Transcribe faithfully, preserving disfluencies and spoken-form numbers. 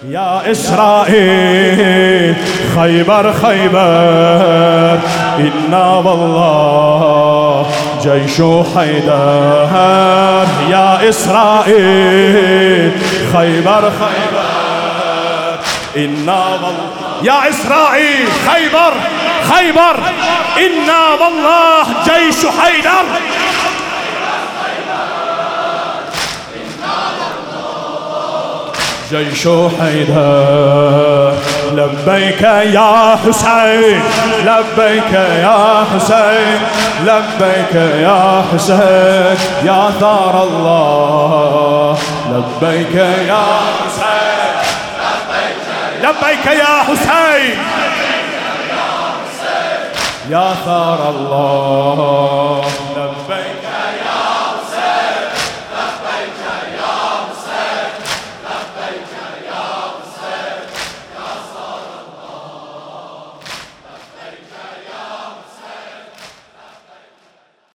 يا إسرائيل خيبر خيبر إنا والله جيش حيدر. يا إسرائيل خيبر خيبر إنا والله. يا إسرائيل خيبر خيبر إنا والله جيش حيدر. جيش حيدر. لبيك يا حسين لبيك يا حسين لبيك يا حسين يا ثار الله. لبيك يا حسين لبيك يا حسين يا ثار الله. لبيك